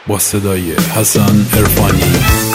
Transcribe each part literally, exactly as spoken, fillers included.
با صدای حسن عرفانی.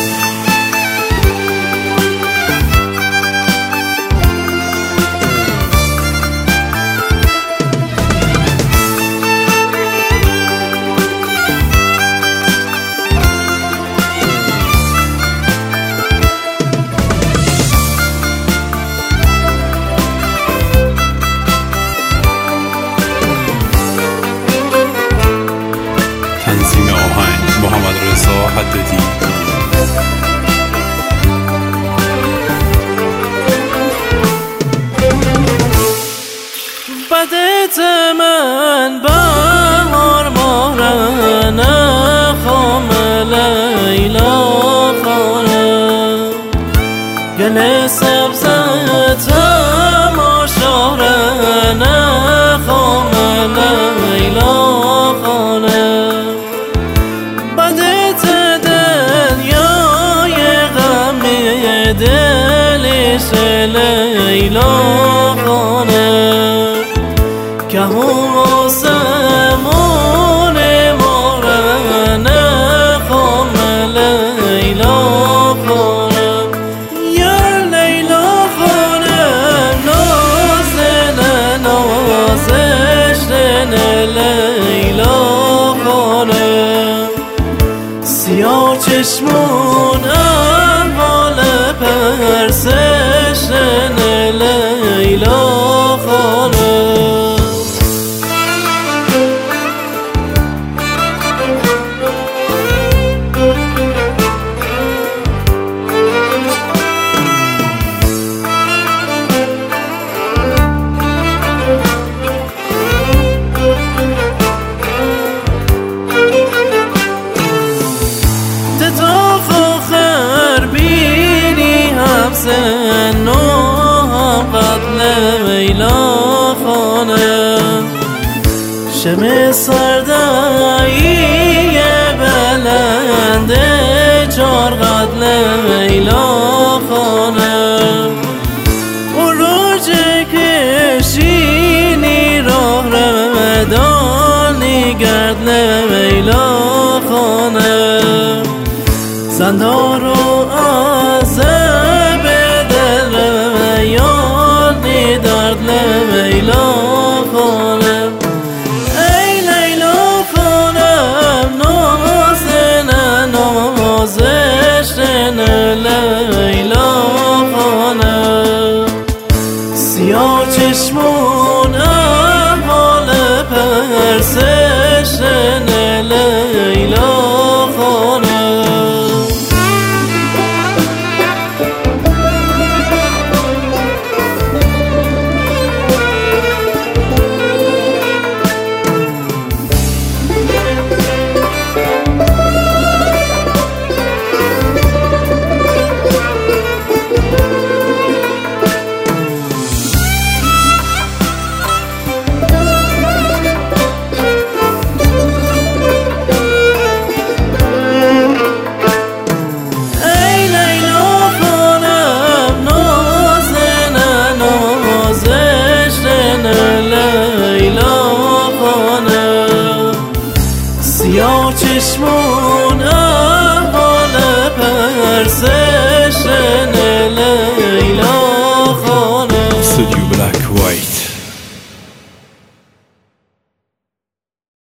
تنظیم آهنگ محمد رضا حدادی. بدت من بهار ماره نخوام لیلا خانه گل سبزت ماشاره نخوام لیلا خانه بدت دنیای غم دلش لیلا خانه که هم آسمون ماره نخوام لیلا خانه یا لیلا خانه نازن نازشن لیلا خانه سیاه چشمون احوال پرسشن لیلا خانه سن و هم قتل لیلا خانه شم سردایی بلند چار قتل لیلا خانه اروج کشینی راه رمدانی گرد لیلا خانه زندار و عذاب دل یادی درد لیلا خانم ای لیلا خانم نازن نازشن لیلا خانم سیاه چشمون احوال پرسشن لیلا خانم سیاه چشمون احوال پرسه